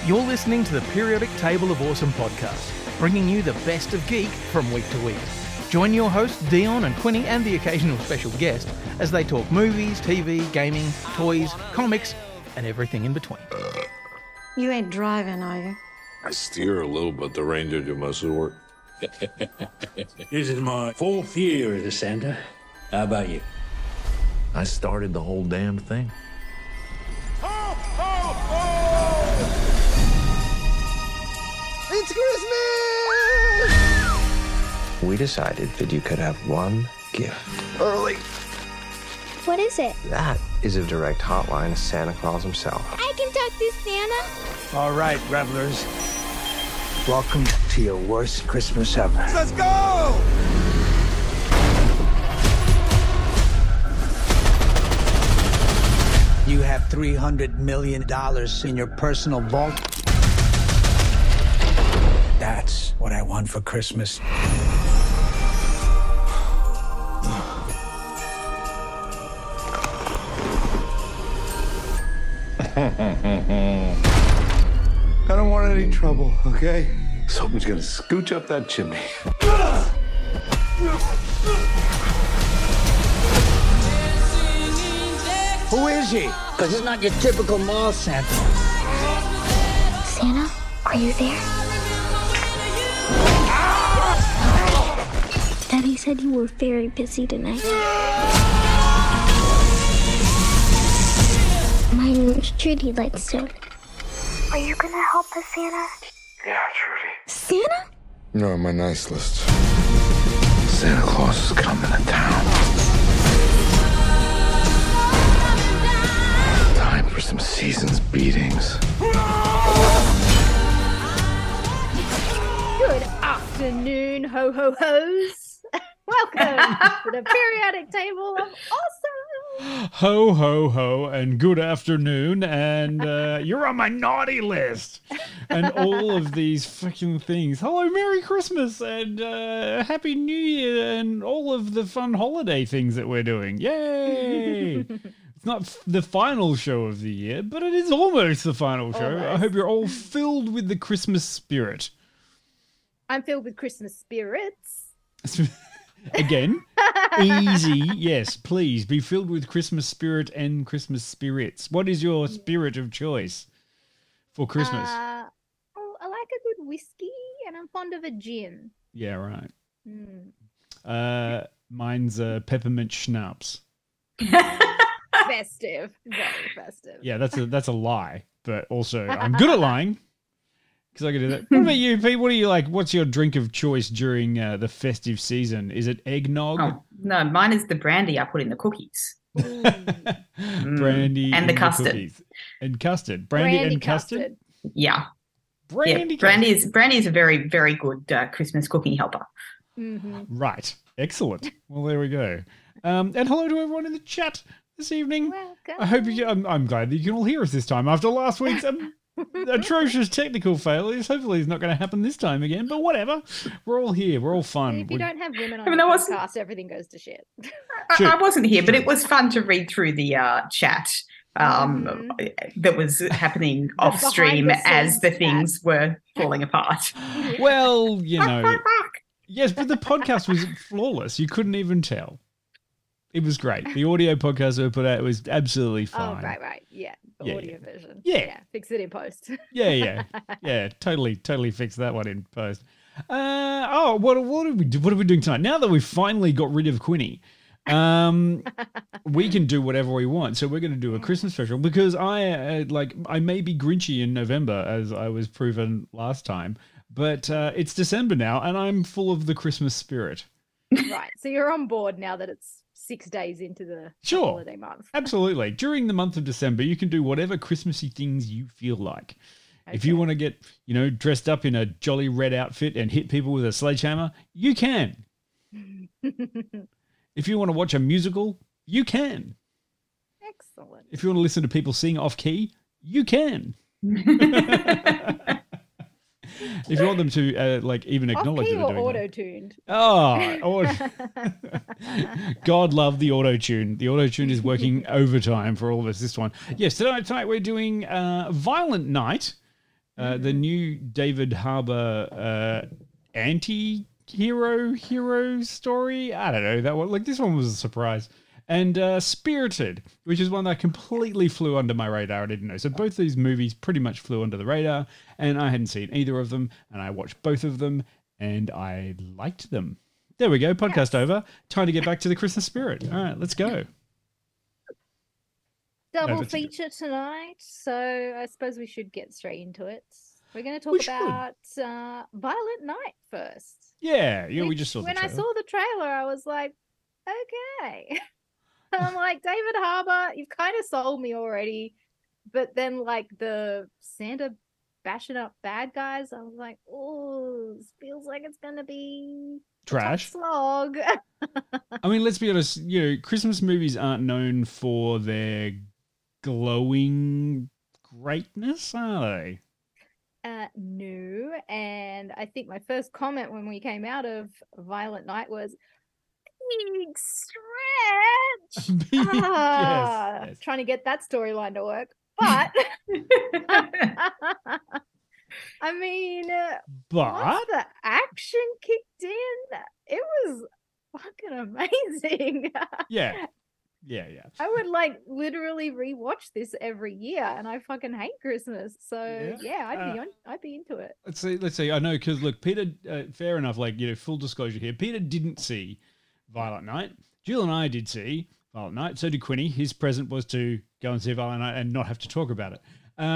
You're listening to the Periodic Table of Awesome podcast, bringing you the best of geek from week to week. Join your hosts Dion and Quinny and the occasional special guest as they talk movies, TV, gaming, toys, comics, and everything in between. You ain't driving, are you? I steer a little, but the reindeer do most of the work. This is my 4th year as a Santa. How about you? I started the whole damn thing. Ho, ho, ho! It's Christmas! We decided that you could have one gift. Early. What is it? That is a direct hotline to Santa Claus himself. I can talk to Santa. All right, revelers. Welcome to your worst Christmas ever. Let's go! You have $300 million in your personal vault. That's what I want for Christmas. I don't want any trouble, okay? Someone's gonna scooch up that chimney. Who is he? Because it's not your typical mall Santa. Santa, are you there? Daddy said you were very busy tonight. My name's Trudy Lightstone. Are you gonna help us, Santa? Yeah, Trudy. Santa? You're on my nice list. Santa Claus is coming to town. Time for some season's beatings. Good afternoon, ho-ho-hos. Welcome to the Periodic Table of Awesome. Ho, ho, ho, and good afternoon, and you're on my naughty list, and all of these fucking things. Hello, Merry Christmas, and Happy New Year, and all of the fun holiday things that we're doing. Yay! It's not the final show of the year, but it is almost the final show. Almost. I hope you're all filled with the Christmas spirit. I'm filled with Christmas spirits. Again, easy. Yes, please be filled with Christmas spirit and Christmas spirits. What is your spirit of choice for Christmas? I like a good whiskey, and I'm fond of a gin. Yeah, right. Mine's peppermint schnapps. Festive, very festive. Yeah, that's a lie, but also I'm good at lying because I can do that. What about you, Pete? What do you like? What's your drink of choice during the festive season? Is it eggnog? Oh, no, mine is the brandy I put in the cookies. Brandy And the in custard. cookies. And custard. Brandy and custard? Yeah. Brandy, yeah. Brandy is a very, very good Christmas cooking helper. Mm-hmm. Right. Excellent. Well, there we go. And hello to everyone in the chat this evening. Welcome. I hope I'm glad that you can all hear us this time after last week's atrocious technical failures. Hopefully it's not going to happen this time again, but whatever. We're all here. We're all fun. If you don't have women on I mean, the I wasn't- podcast, everything goes to shit. I wasn't here, but it was fun to read through the chat that was happening off stream as the things were falling apart. Well, you know. Yes, but the podcast was flawless. You couldn't even tell. It was great. The audio podcast we put out was absolutely fine. Oh, right. Yeah. The Yeah, audio yeah. version. Yeah. Fix it in post. Yeah. Totally fixed that one in post. What are we doing tonight? Now that we've finally got rid of Quinny, we can do whatever we want. So we're going to do a Christmas special because I may be Grinchy in November, as I was proven last time, but it's December now, and I'm full of the Christmas spirit. Right. So you're on board now that it's 6 days into the Sure. holiday month. Absolutely. During the month of December, you can do whatever Christmassy things you feel like. If you want to get, dressed up in a jolly red outfit and hit people with a sledgehammer, you can. If you want to watch a musical, you can. Excellent. If you want to listen to people sing off key, you can. If you want them to even acknowledge Off-key that they're or doing that. auto-tuned? God love the auto-tune. The auto-tune is working overtime for all of us this one. Yes, tonight we're doing Violent Night, The new David Harbour anti-hero story. I don't know that one. Like this one was a surprise. And Spirited, which is one that completely flew under my radar. I didn't know. So both these movies pretty much flew under the radar, and I hadn't seen either of them. And I watched both of them, and I liked them. There we go. Podcast over. Time to get back to the Christmas spirit. All right, let's go. Double feature tonight, so I suppose we should get straight into it. We're going to talk about Violent Night first. Yeah, we just saw the trailer. When I saw the trailer, I was like, okay. I'm like, David Harbour, you've kind of sold me already. But then, like, the Santa bashing up bad guys, I was like, oh, this feels like it's going to be trash. Slog. I mean, let's be honest, Christmas movies aren't known for their glowing greatness, are they? No, and I think my first comment when we came out of Violent Night was big stretch. Yes. Trying to get that storyline to work, but I mean, once the action kicked in, it was fucking amazing. Yeah. I would like literally rewatch this every year, and I fucking hate Christmas. So yeah, I'd be into it. Let's see. I know because look, Peter. Fair enough. Like full disclosure here. Peter didn't see Violent Night. Jill and I did see Violent Night. So did Quinny. His present was to go and see Violent Night and not have to talk about it.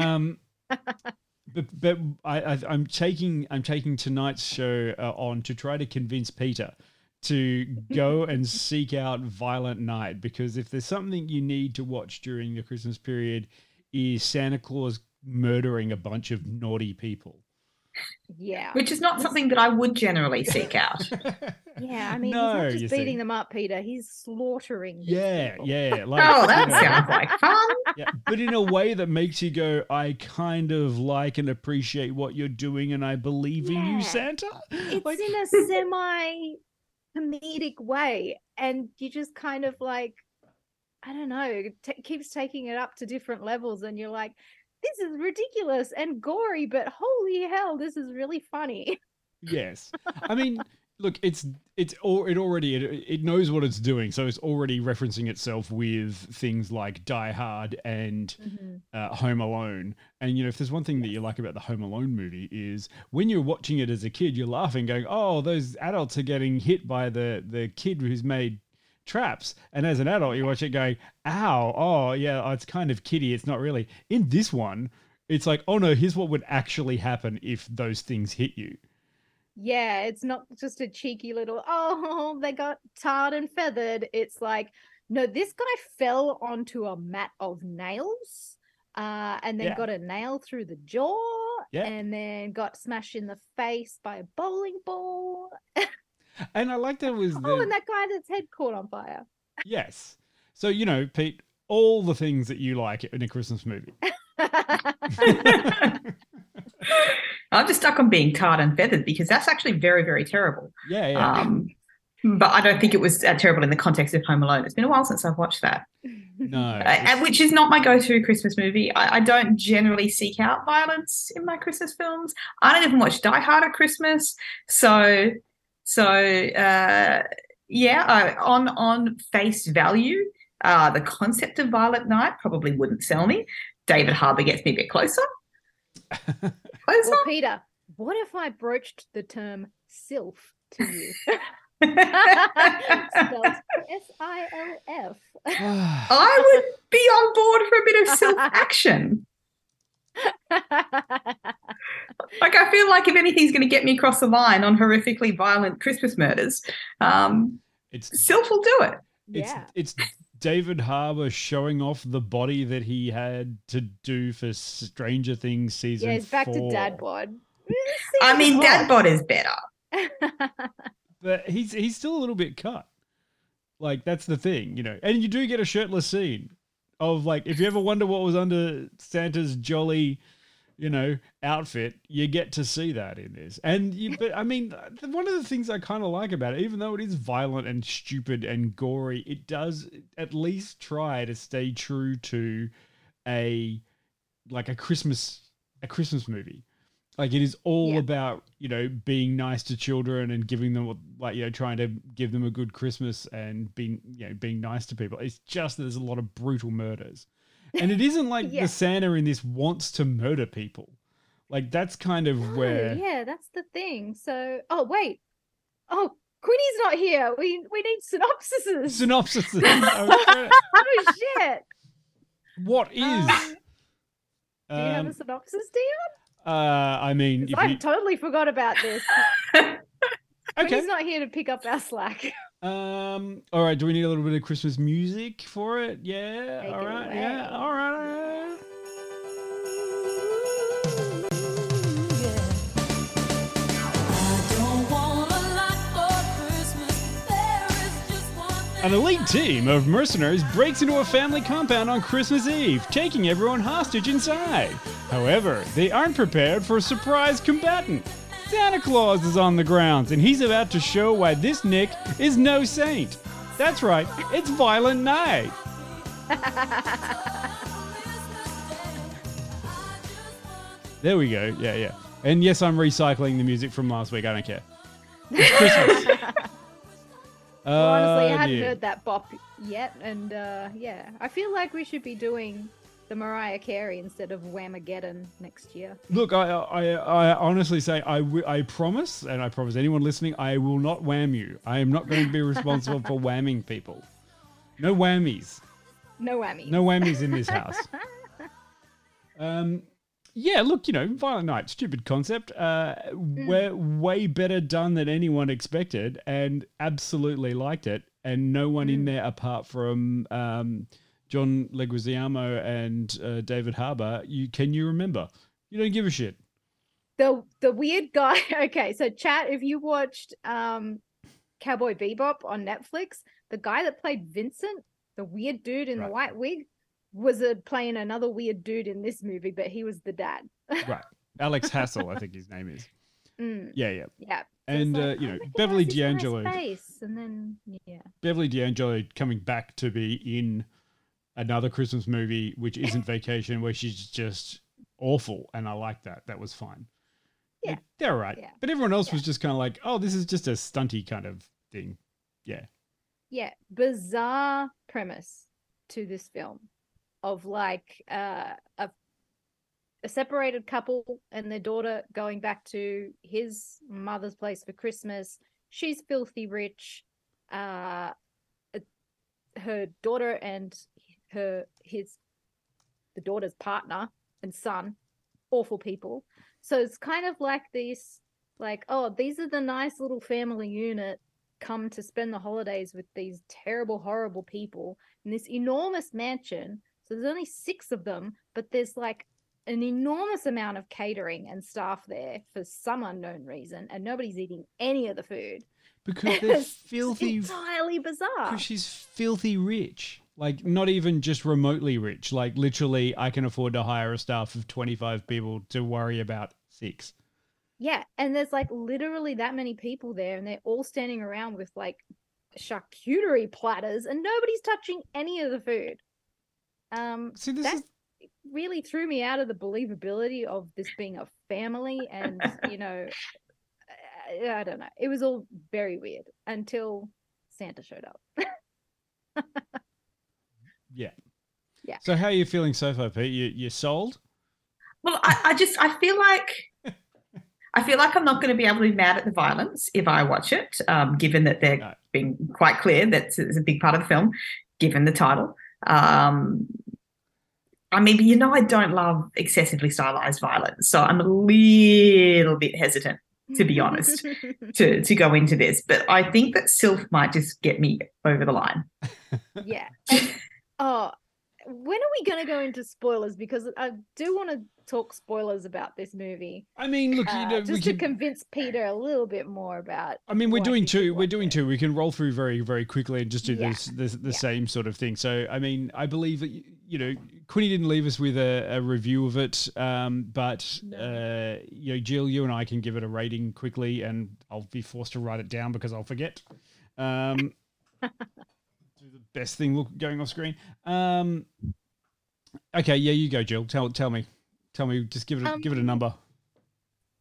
But I'm taking tonight's show on to try to convince Peter to go and seek out Violent Night, because if there's something you need to watch during the Christmas period is Santa Claus murdering a bunch of naughty people. Yeah. Which is not something that I would generally seek out. Yeah, I mean, he's not just beating them up, Peter. He's slaughtering people. Yeah. Like, that sounds like fun. Yeah, but in a way that makes you go, I kind of like and appreciate what you're doing, and I believe in you, Santa. It's in a semi-comedic way, and you just kind of like, I don't know, keeps taking it up to different levels, and you're like, this is ridiculous and gory, but holy hell, this is really funny. Yes. I mean, look, it knows what it's doing, so it's already referencing itself with things like Die Hard and Home Alone. And if there's one thing that you like about the Home Alone movie is when you're watching it as a kid, you're laughing, going, "Oh, those adults are getting hit by the kid who's made traps." And as an adult, you watch it going, "Ow, oh yeah, it's kind of kiddie. It's not really." In this one, it's like, "Oh no, here's what would actually happen if those things hit you." Yeah, it's not just a cheeky little, oh, they got tarred and feathered. It's like, no, this guy fell onto a mat of nails and then got a nail through the jaw and then got smashed in the face by a bowling ball. And I like that it was and that guy that's head caught on fire. Yes. So, Pete, all the things that you like in a Christmas movie. I'm just stuck on being tarred and feathered because that's actually very, very terrible. Yeah. But I don't think it was terrible in the context of Home Alone. It's been a while since I've watched that. No. Which is not my go-to Christmas movie. I don't generally seek out violence in my Christmas films. I don't even watch Die Hard at Christmas. On face value, the concept of Violent Night probably wouldn't sell me. David Harbour gets me a bit closer. Well, Peter, what if I broached the term SILF to you? Spelled SILF. I would be on board for a bit of SILF action. Like, I feel like if anything's going to get me across the line on horrifically violent Christmas murders, SILF will do it. It's David Harbour showing off the body that he had to do for Stranger Things season 4. Yeah, he's back to dad bod. I mean, dad bod is better. But he's still a little bit cut. Like, that's the thing, And you do get a shirtless scene of, like, if you ever wonder what was under Santa's jolly, outfit, you get to see that in this. But I mean, one of the things I kind of like about it, even though it is violent and stupid and gory, it does at least try to stay true to a Christmas movie. Like it is all about, being nice to children and giving them trying to give them a good Christmas and being nice to people. It's just that there's a lot of brutal murders. And it isn't like the Santa in this wants to murder people. Like that's kind of where. Yeah, that's the thing. So, wait. Oh, Quinny's not here. We need synopsises. Synopsises. Oh shit. What is? Do you have a synopsis, Dion? I mean, I totally forgot about this. Okay. He's not here to pick up our slack. All right. Do we need a little bit of Christmas music for it? Yeah. Take all it right. away. Yeah. All right. An elite team of mercenaries breaks into a family compound on Christmas Eve, taking everyone hostage inside. However, they aren't prepared for a surprise combatant. Santa Claus is on the grounds, and he's about to show why this Nick is no saint. That's right, it's Violent Night. There we go. Yeah. And yes, I'm recycling the music from last week. I don't care. It's Christmas. Well, honestly, I hadn't heard that bop yet, and I feel like we should be doing the Mariah Carey instead of Whamageddon next year. Look, I honestly say I promise, and I promise anyone listening, I will not wham you. I am not going to be responsible for whamming people. No whammies. No whammies. No whammies in this house. Yeah, look, Violent Night, stupid concept. We're way better done than anyone expected, and absolutely liked it. And no one in there apart from John Leguizamo and David Harbour. Can you remember? You don't give a shit. The weird guy. Okay, so chat. If you watched Cowboy Bebop on Netflix, the guy that played Vincent, the weird dude in the white wig, was playing another weird dude in this movie, but he was the dad. Right. Alex Hassel, I think his name is. Yeah. Yeah. And, Beverly D'Angelo. Face, and then, Beverly D'Angelo coming back to be in another Christmas movie, which isn't Vacation, where she's just awful. And I like that. That was fine. Yeah. They're all right. Yeah. But everyone else was just kind of like, oh, this is just a stunty kind of thing. Yeah. Yeah. Bizarre premise to this film. Of like a separated couple and their daughter going back to his mother's place for Christmas. She's filthy rich. Her daughter and the daughter's partner and son, awful people. So it's kind of like these, like, oh, these are the nice little family unit come to spend the holidays with these terrible, horrible people in this enormous mansion. So there's only 6 of them, but there's like an enormous amount of catering and staff there for some unknown reason, and nobody's eating any of the food. Because they're filthy. It's entirely bizarre. Because she's filthy rich. Like, not even just remotely rich. Like, literally, I can afford to hire a staff of 25 people to worry about 6. Yeah, and there's like literally that many people there, and they're all standing around with like charcuterie platters, and nobody's touching any of the food. See, that really threw me out of the believability of this being a family, and I don't know. It was all very weird until Santa showed up. Yeah. Yeah. So how are you feeling so far, Pete? You sold? Well, I feel like I'm not going to be able to be mad at the violence if I watch it, given that they're being quite clear that it's a big part of the film, given the title. I mean, I don't love excessively stylized violence, so I'm a little bit hesitant, to be honest, to go into this. But I think that Sylph might just get me over the line. Yeah. When are we going to go into spoilers? Because I do want to talk spoilers about this movie. I mean, look, to convince Peter a little bit more about. I mean, we're doing two. We're doing two. We can roll through very, very quickly and just do the same sort of thing. So, I mean, I believe that Quinny didn't leave us with a review of it, but Jill, you and I can give it a rating quickly, and I'll be forced to write it down because I'll forget. Do the best thing going off screen. Okay, yeah, you go, Jill. Tell me. Just give it a number.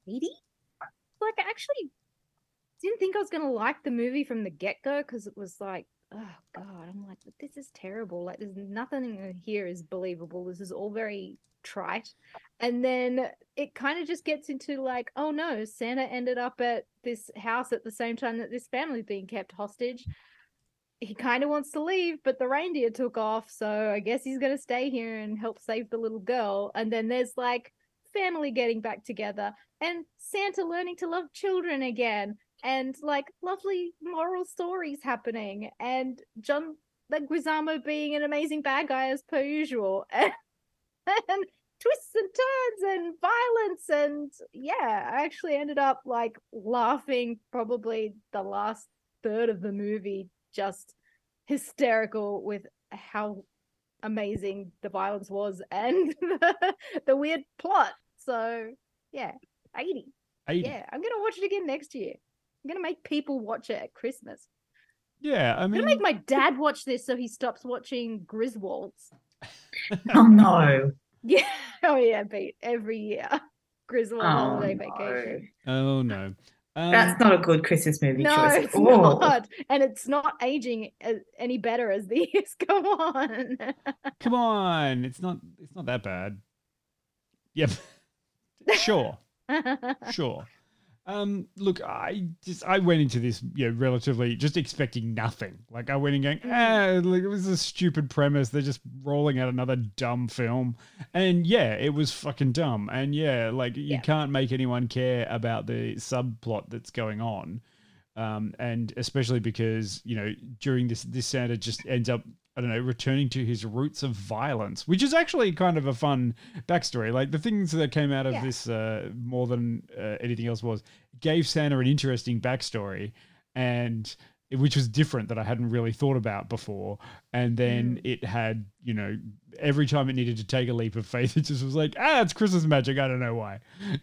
80? Like, I actually didn't think I was gonna like the movie from the get-go because it was like, oh god, I'm like, this is terrible. Like, there's nothing here is believable. This is all very trite. And then it kind of just gets into like, oh no, Santa ended up at this house at the same time that this family's being kept hostage. He kind of wants to leave, but the reindeer took off, so I guess he's gonna stay here and help save the little girl. And then there's like family getting back together and Santa learning to love children again, and like lovely moral stories happening, and John Leguizamo being an amazing bad guy as per usual, and twists and turns and violence. And yeah, I actually ended up like laughing probably the last third of the movie, just hysterical with how amazing the violence was and the weird plot. So yeah, 80. Yeah, I'm gonna watch it again next year. I'm gonna make people watch it at Christmas. Yeah, I mean, I'm gonna make my dad watch this so he stops watching Griswolds. Oh no. Yeah, oh yeah, Pete. Every year, Griswold holiday vacation. Oh no. That's not a good Christmas movie No, choice. it's not, and it's not aging any better as the years go on. Come on, it's not that bad. Yep. Sure. Sure. Look, I went into this, relatively just expecting nothing. Like I went in going, like it was a stupid premise. They're just rolling out another dumb film. And yeah, it was fucking dumb. And yeah, like you can't make anyone care about the subplot that's going on. And especially because, during this Santa just ends up, I don't know, returning to his roots of violence, which is actually kind of a fun backstory. Like the things that came out of this more than anything else gave Santa an interesting backstory, and which was different that I hadn't really thought about before. And then it had, every time it needed to take a leap of faith, it just was like, it's Christmas magic. I don't know why,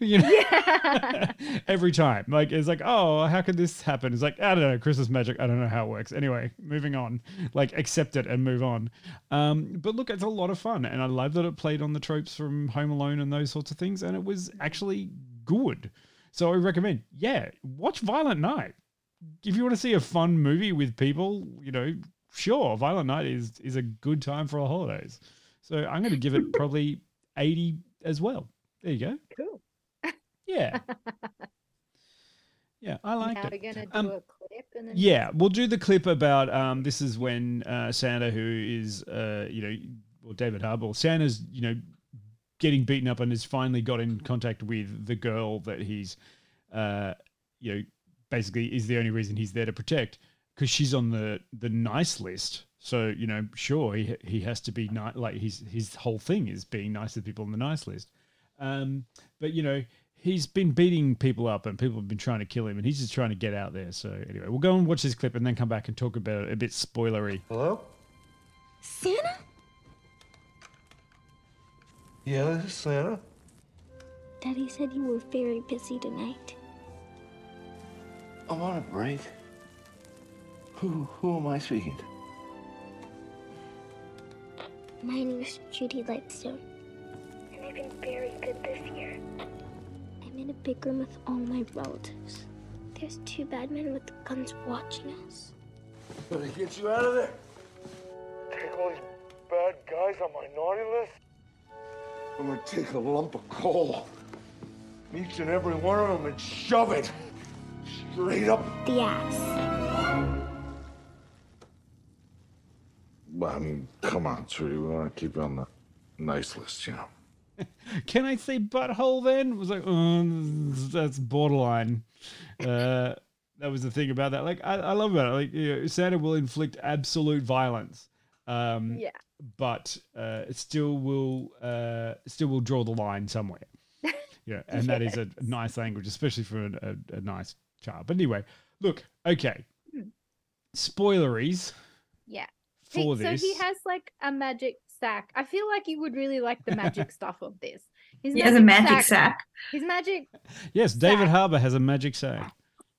every time. Like, it's like, oh, how could this happen? It's like, I don't know, Christmas magic. I don't know how it works. Anyway, moving on, like accept it and move on. But look, it's a lot of fun. And I love that it played on the tropes from Home Alone and those sorts of things. And it was actually good. So I recommend, watch Violent Night. If you want to see a fun movie with people, sure, Violent Night is a good time for the holidays. So I'm going to give it probably 80 as well. There you go. Cool. Yeah. Yeah, I liked it. Now we're going to do a clip. And then yeah, we'll do the clip about this is when Santa, who is, David Harbour, Santa's, getting beaten up and has finally got in contact with the girl that he's, basically is the only reason he's there to protect, because she's on the nice list. So, sure, he has to be nice. Like his whole thing is being nice to people on the nice list. But, he's been beating people up and people have been trying to kill him and he's just trying to get out there. So anyway, we'll go and watch this clip and then come back and talk about it a bit spoilery. Hello? Santa? Yeah, this is Santa. Daddy said you were very busy tonight. I'm on a break. Who am I speaking to? My name is Judy Lightstone, and I've been very good this year. I'm in a big room with all my relatives. There's 2 bad men with guns watching us. Better get you out of there. Take all these bad guys on my naughty list. I'm gonna take a lump of coal, each and every one of them, and shove it straight up the ass. Well, I mean, come on, sweetie. We want to keep you on the nice list, Can I say butthole then? It was like, that's borderline. That was the thing about that. Like, I love about it. Like, Santa will inflict absolute violence. But it still will draw the line somewhere. And that is a nice language, especially for a nice child. But anyway, look, okay. Spoileries. Yeah. For this. So he has like a magic sack. I feel like you would really like the magic stuff of this. He has a magic sack. His magic. Yes, David Harbour has a magic sack.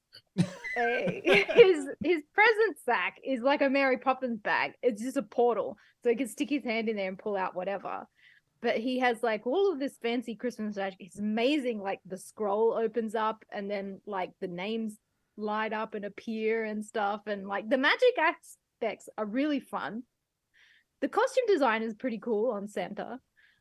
His present sack is like a Mary Poppins bag. It's just a portal, so he can stick his hand in there and pull out whatever. But he has like all of this fancy Christmas magic. It's amazing. Like the scroll opens up and then like the names light up and appear and stuff. And like the magic aspects are really fun. The costume design is pretty cool on Santa.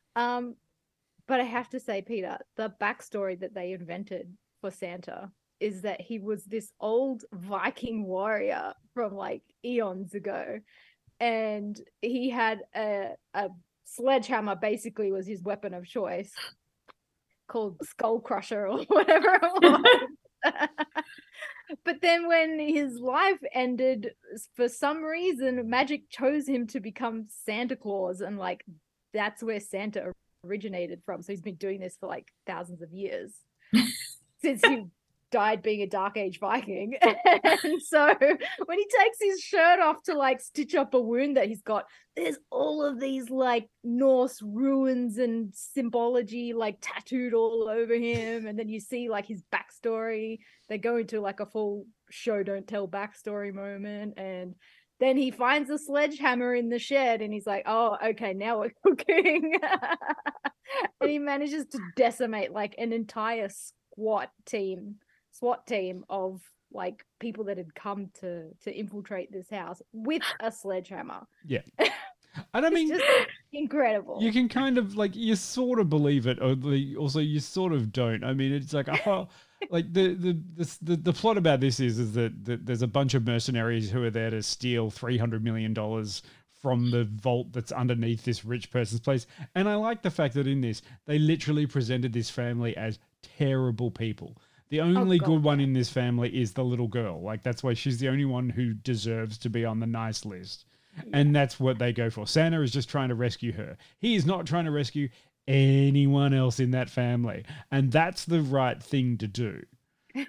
But I have to say, Peter, the backstory that they invented for Santa is that he was this old Viking warrior from like eons ago. And he had a sledgehammer, basically was his weapon of choice, called Skull Crusher or whatever it was. But then when his life ended, for some reason, magic chose him to become Santa Claus. And like, that's where Santa originated from. So he's been doing this for like thousands of years since he died being a Dark Age Viking. And so when he takes his shirt off to like stitch up a wound that he's got, there's all of these like Norse ruins and symbology like tattooed all over him. And then you see like his backstory. They go into like a full show don't tell backstory moment, and then he finds a sledgehammer in the shed and he's like, oh, okay, now we're cooking. And he manages to decimate like an entire SWAT team of like people that had come to infiltrate this house with a sledgehammer. Yeah. And I mean, just incredible. You can kind of like, you sort of believe it, or also you sort of don't. I mean, it's like, oh, like the plot about this is that there's a bunch of mercenaries who are there to steal $300 million from the vault that's underneath this rich person's place. And I like the fact that in this, they literally presented this family as terrible people. The only good one in this family is the little girl. Like, that's why she's the only one who deserves to be on the nice list. Yeah. And that's what they go for. Santa is just trying to rescue her. He is not trying to rescue anyone else in that family. And that's the right thing to do. Yeah.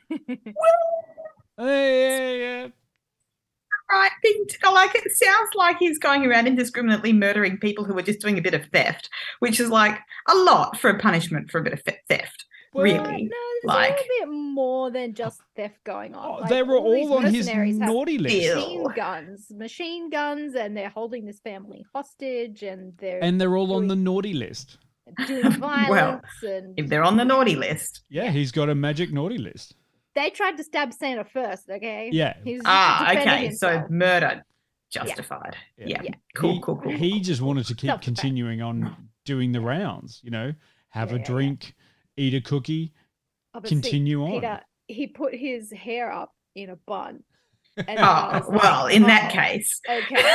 Right thing to go. Like, it sounds like he's going around indiscriminately murdering people who are just doing a bit of theft, which is like a lot for a punishment for a bit of theft. Well, really, no, there's a little bit more than just theft going on. Like, they were all on his naughty list. Machine guns, and they're holding this family hostage, and they're all on the naughty list. Doing violence. Well, if they're on the naughty list, yeah, he's got a magic naughty list. They tried to stab Santa first, okay? Yeah. Okay. So murder justified. Yeah. Cool. He just wanted to keep continuing on doing the rounds, have a drink, eat a cookie, continue on. Peter, he put his hair up in a bun. And in that case. Okay.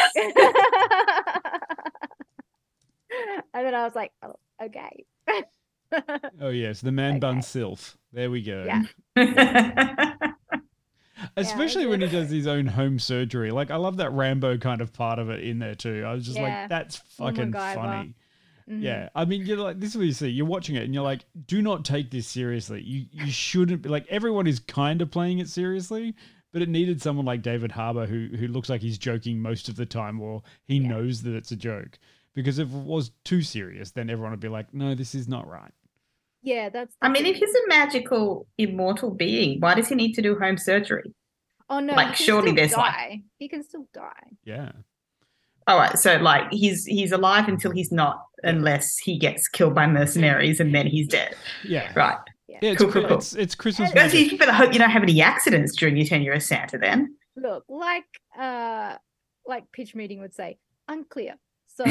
And then I was like, oh, okay. Oh, yes, the man bun sylph. There we go. Yeah. Especially when he does his own home surgery. Like, I love that Rambo kind of part of it in there too. I was just like, that's fucking funny. Mm-hmm. Yeah. I mean, you're like, this is what you see. You're watching it and you're like, do not take this seriously. You shouldn't be like, everyone is kind of playing it seriously, but it needed someone like David Harbour who looks like he's joking most of the time, or he knows that it's a joke. Because if it was too serious, then everyone would be like, no, this is not right. Yeah, that's. I mean, if he's a magical, immortal being, why does he need to do home surgery? Oh no! Like, surely there's he can still die. Yeah. All right, so like he's alive until he's not, unless he gets killed by mercenaries and then he's dead. Yeah. Right. Yeah, cool. It's Christmas. You better hope you don't have any accidents during your tenure as Santa. Then. Look, like pitch meeting would say, unclear. So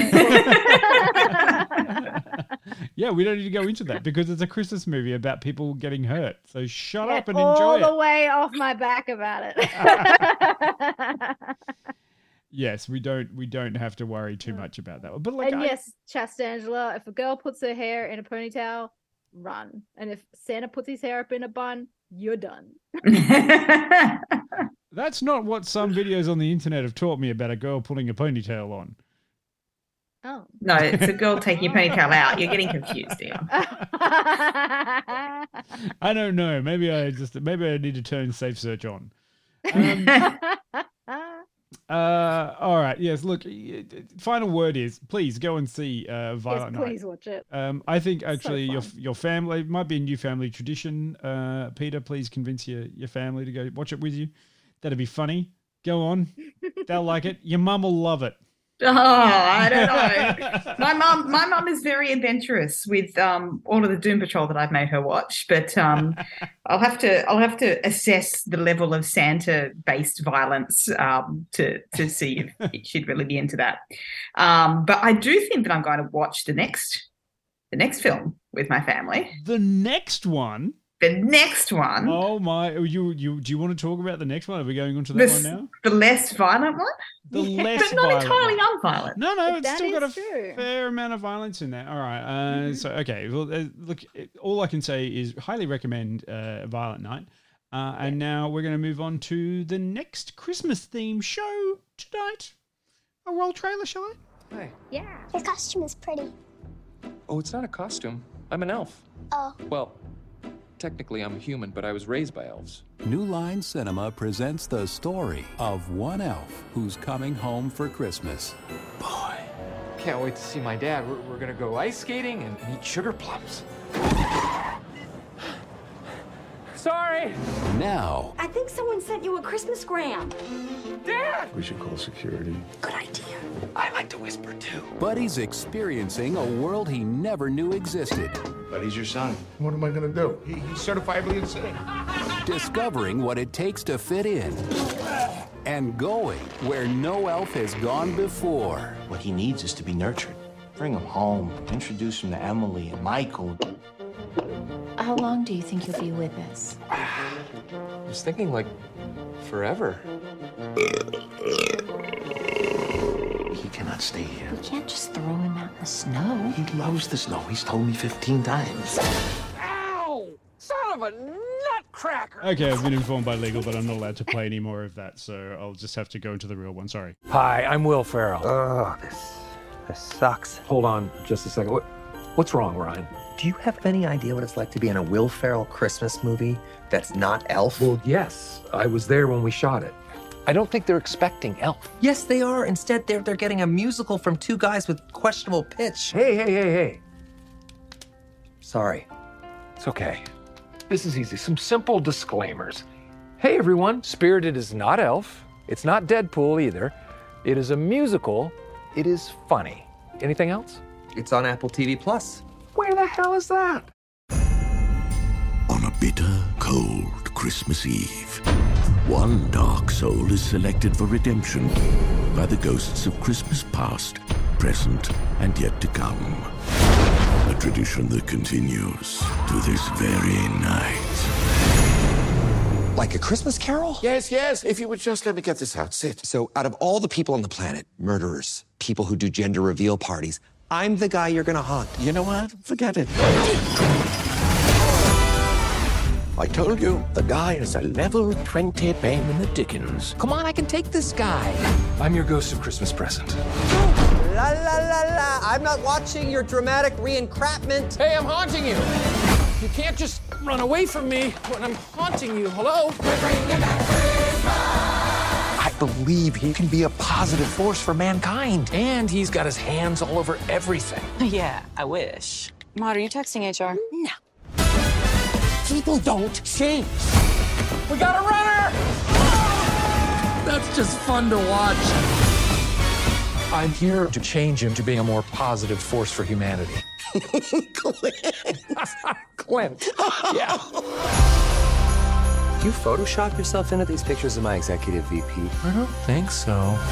yeah, we don't need to go into that because it's a Christmas movie about people getting hurt. So shut up and enjoy it. All the way off my back about it. Yes, we don't have to worry too much about that. But like, yes, Chastangela, if a girl puts her hair in a ponytail, run. And if Santa puts his hair up in a bun, you're done. That's not what some videos on the internet have taught me about a girl putting a ponytail on. Oh. No, it's a girl taking a ponytail out. You're getting confused here. I don't know. Maybe I need to turn Safe Search on. All right. Yes. Look. Final word is please go and see Violent Night. Please watch it. I think actually your family, it might be a new family tradition. Peter, please convince your family to go watch it with you. That'd be funny. Go on. They'll like it. Your mum will love it. Oh, I don't know. My mum is very adventurous with all of the Doom Patrol that I've made her watch, but I'll have to assess the level of Santa-based violence to see if she'd really be into that. But I do think that I'm going to watch the next film with my family. The next one. The next one. Oh my! Do you want to talk about the next one? Are we going on to that one now? The less violent one. The less, but not violent entirely one. unviolent. No, it's That still got a is true. fair amount of violence in there. All right. So okay. Well, look. All I can say is highly recommend Violent Night. And now we're going to move on to the next Christmas theme show tonight. A roll trailer, shall I? Hi. Yeah. Your costume is pretty. Oh, it's not a costume. I'm an elf. Oh. Well, technically I'm a human, but I was raised by elves. New Line Cinema presents the story of one elf who's coming home for Christmas. Boy, can't wait to see my dad. We're gonna go ice skating and eat sugar plums. Sorry. Now, I think someone sent you a Christmasgram. Dad! We should call security. Good idea. I like to whisper too. Buddy's experiencing a world he never knew existed. Buddy's your son. What am I gonna do? He's certifiably insane. Discovering what it takes to fit in. And going where no elf has gone before. What he needs is to be nurtured. Bring him home. Introduce him to Emily and Michael. How long do you think you'll be with us? I was thinking like forever. He cannot stay here. We can't just throw him out in the snow. He loves the snow. He's told me 15 times. Ow! Son of a nutcracker! Okay, I've been informed by legal that I'm not allowed to play any more of that, so I'll just have to go into the real one. Sorry. Hi, I'm Will Ferrell. Oh, this sucks. Hold on just a second. What's wrong, Ryan? Do you have any idea what it's like to be in a Will Ferrell Christmas movie that's not Elf? Well, yes. I was there when we shot it. I don't think they're expecting Elf. Yes, they are. Instead, they're getting a musical from two guys with questionable pitch. Hey. Sorry. It's okay. This is easy. Some simple disclaimers. Hey, everyone. Spirited is not Elf. It's not Deadpool either. It is a musical. It is funny. Anything else? It's on Apple TV Plus. Where the hell is that? On a bitter, cold Christmas Eve, one dark soul is selected for redemption by the ghosts of Christmas past, present, and yet to come. A tradition that continues to this very night. Like A Christmas Carol? Yes. If you would just let me get this out. Sit. So out of all the people on the planet, murderers, people who do gender reveal parties, I'm the guy you're gonna haunt. You know what? Forget it. I told you, the guy is a level 20 Benjamin the Dickens. Come on, I can take this guy. I'm your ghost of Christmas present. La la la la! I'm not watching your dramatic re-encrapment. Hey, I'm haunting you. You can't just run away from me when I'm haunting you. Hello? I believe he can be a positive force for mankind. And he's got his hands all over everything. Yeah, I wish. Maud, are you texting HR? No. People don't change. We got a runner! That's just fun to watch. I'm here to change him to being a more positive force for humanity. Clint. Yeah. You Photoshop yourself into these pictures of my executive VP? I don't think so.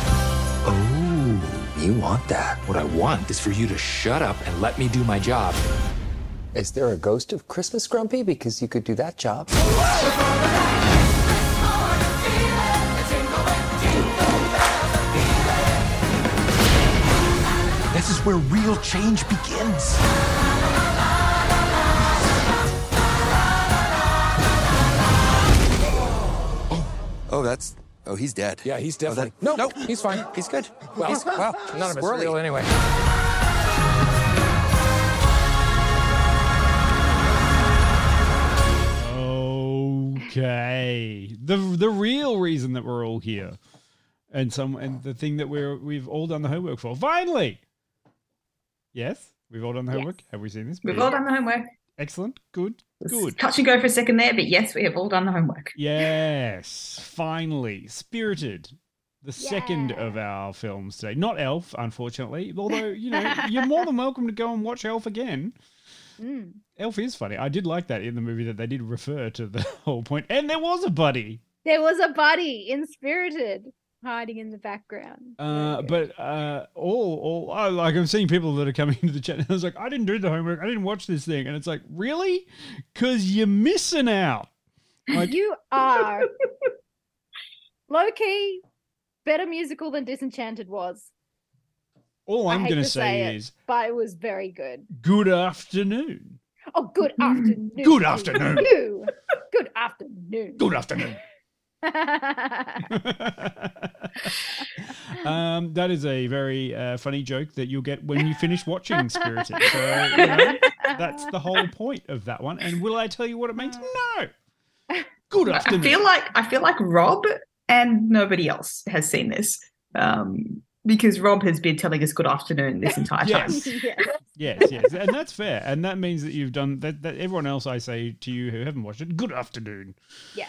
Oh, you want that. What I want is for you to shut up and let me do my job. Is there a ghost of Christmas Grumpy? Because you could do that job. This is where real change begins. Oh, he's dead. Yeah, he's definitely. No, he's fine. He's good. Well, none of it's squirrely. real anyway. Okay. The real reason that we're all here, and the thing that we've all done the homework for. Finally. Yes, we've all done the homework. Have we seen this? We've all done the homework. Excellent. Good. Touch and go for a second there, but yes, we have all done the homework. Yes. Finally, Spirited, the second of our films today. Not Elf, unfortunately. Although, you're more than welcome to go and watch Elf again. Elf is funny. I did like that in the movie that they did refer to the whole point. And there was a buddy. There was a buddy in Spirited hiding in the background. I'm seeing people that are coming into the chat and I was like, I didn't do the homework. I didn't watch this thing. And it's like, really? Because you're missing out. Like, you are low-key better musical than Disenchanted was. All I'm going to say is... But it was very good. Good afternoon. Oh, good afternoon. Good afternoon. Good afternoon. Good afternoon. That is a very funny joke that you'll get when you finish watching Spirited. So, that's the whole point of that one. And will I tell you what it means? No. Good afternoon. I feel like Rob and nobody else has seen this. Because Rob has been telling us good afternoon this entire time. Yes. And that's fair. And that means that you've done that everyone else, I say to you who haven't watched it, good afternoon. Yes.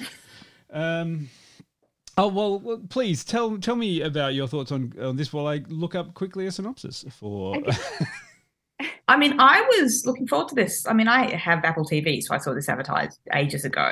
Please tell me about your thoughts on this while I look up quickly a synopsis for... I mean, I was looking forward to this. I mean, I have Apple TV, so I saw this advertised ages ago.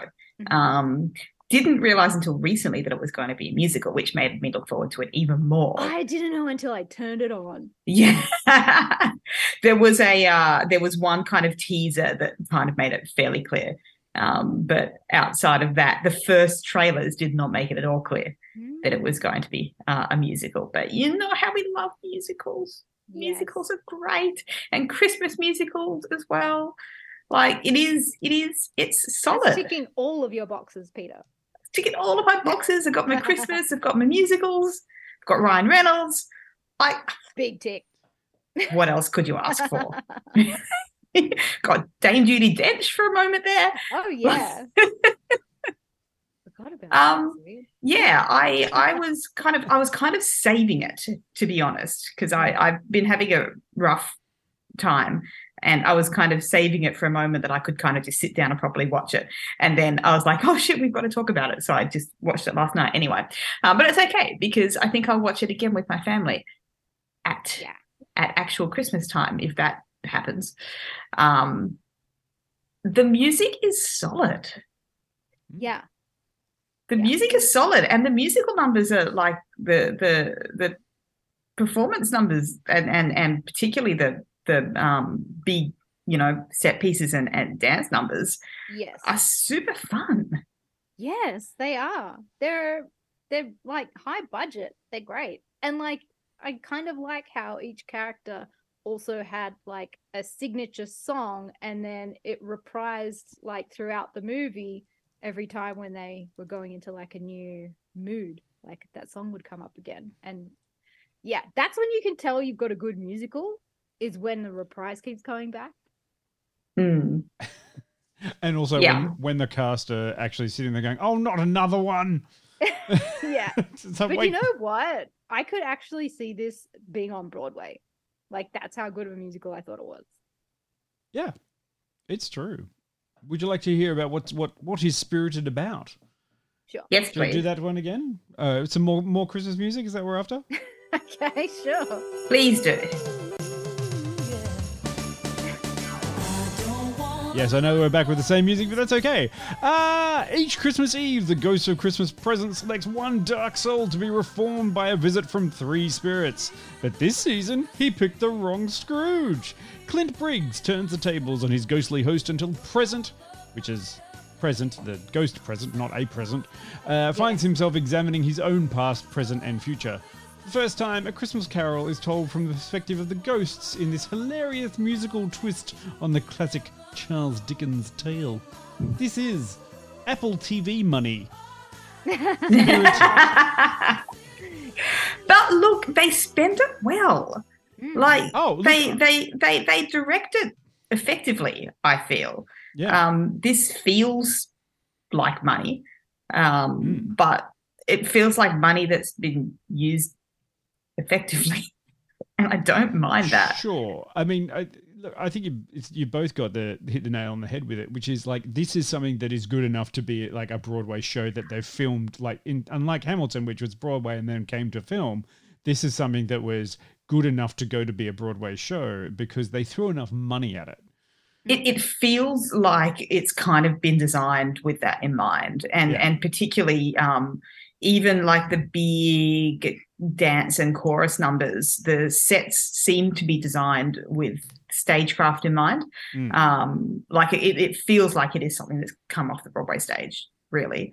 Didn't realize until recently that it was going to be a musical, which made me look forward to it even more. I didn't know until I turned it on. Yeah. There was one kind of teaser that kind of made it fairly clear. But outside of that, the first trailers did not make it at all clear that it was going to be a musical. But you know how we love musicals. Yes. Musicals are great. And Christmas musicals as well. Like it's solid. It's ticking all of your boxes, Peter. Ticking all of my boxes. I've got my Christmas, I've got my musicals, I've got Ryan Reynolds. Like big tick. What else could you ask for? Got Dame Judi Dench for a moment there. Oh yeah. Forgot about that. Yeah, I was kind of saving it, to be honest, because I've been having a rough time. And I was kind of saving it for a moment that I could kind of just sit down and properly watch it. And then I was like, oh, shit, we've got to talk about it. So I just watched it last night anyway. But it's okay because I think I'll watch it again with my family at actual Christmas time, if that happens. The music is solid. Yeah. The music is solid. And the musical numbers are like the performance numbers and particularly the big, set pieces and dance numbers are super fun. Yes, they are. They're like high budget. They're great. And like I kind of like how each character also had like a signature song and then it reprised like throughout the movie every time when they were going into like a new mood. Like that song would come up again. And yeah, that's when you can tell you've got a good musical. Is when the reprise keeps coming back. Mm. And also when the cast are actually sitting there going, oh, not another one. Yeah. So, but you know what? I could actually see this being on Broadway. Like, that's how good of a musical I thought it was. Yeah, it's true. Would you like to hear about what is Spirited about? Sure. Yes, please. Do that one again? Some more Christmas music? Is that what we're after? Okay, sure. Please do. Yes, I know we're back with the same music, but that's okay. Each Christmas Eve, the Ghost of Christmas Present selects one dark soul to be reformed by a visit from 3 spirits. But this season, he picked the wrong Scrooge. Clint Briggs turns the tables on his ghostly host until Present, which is present, the ghost present, not a present, finds himself examining his own past, present, and future. For the first time, A Christmas Carol is told from the perspective of the ghosts in this hilarious musical twist on the classic Charles Dickens tale. This is Apple TV money. But look, they spent it well. Like they directed effectively, I feel. Yeah. This feels like money, but it feels like money that's been used effectively. And I don't mind that. Sure. I mean, Look, I think you both got hit the nail on the head with it, which is like this is something that is good enough to be like a Broadway show that they've filmed. Like unlike Hamilton, which was Broadway and then came to film, this is something that was good enough to go to be a Broadway show because they threw enough money at it. It feels like it's kind of been designed with that in mind, and particularly even like the big dance and chorus numbers, the sets seem to be designed with stagecraft in mind. Like it feels like it is something that's come off the Broadway stage, really,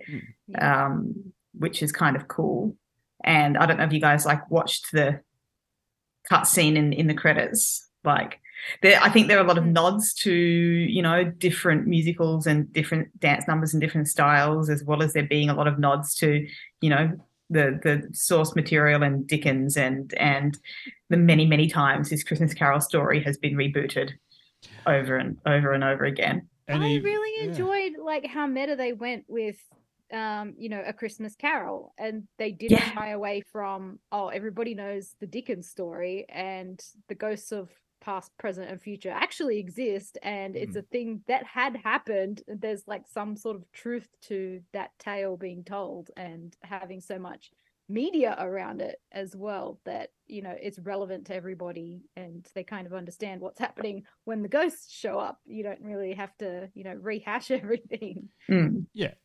which is kind of cool. And I don't know if you guys like watched the cut scene in the credits, like. I think there are a lot of nods to, you know, different musicals and different dance numbers and different styles, as well as there being a lot of nods to, you know, the source material and Dickens and the many, many times his Christmas Carol story has been rebooted over and over and over again. I really enjoyed like how meta they went with you know, A Christmas Carol, and they didn't shy away from, everybody knows the Dickens story and the ghosts of past, present, and future actually exist, and it's a thing that had happened. There's like some sort of truth to that tale being told, and having so much media around it as well that, you know, it's relevant to everybody and they kind of understand what's happening when the ghosts show up. You don't really have to, you know, rehash everything. Yeah.